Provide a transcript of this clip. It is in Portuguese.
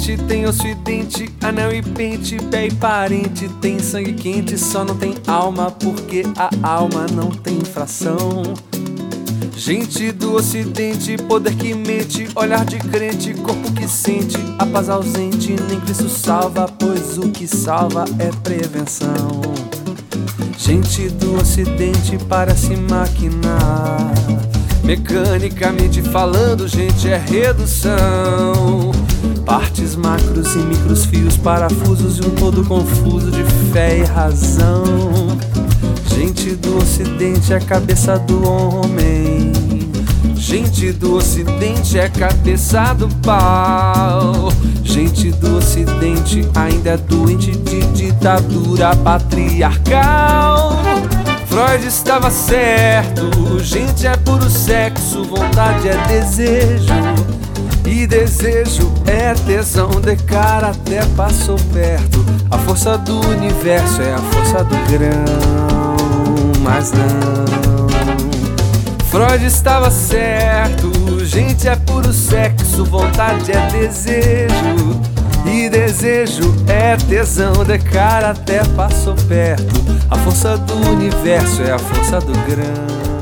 Gente tem osso e dente, anel e pente, pé e parente. Tem sangue quente, só não tem alma, porque a alma não tem fração. Gente do ocidente, poder que mente, olhar de crente, corpo que sente, a paz ausente, nem Cristo salva, pois o que salva é prevenção. Gente do ocidente parece máquina, mecanicamente falando, gente, é redução. Partes macros e micros, fios, parafusos e um todo confuso de fé e razão. Gente do ocidente é cabeça do homem, gente do ocidente é cabeça do pau. Gente do ocidente ainda é doente de ditadura patriarcal. Freud estava certo, gente é puro sexo, vontade é desejo, e desejo é tesão, de cara até passou perto. A força do universo é a força do grão, mas não. Freud estava certo, gente é puro sexo, vontade é desejo, e desejo é tesão, de cara até passou perto. A força do universo é a força do grão.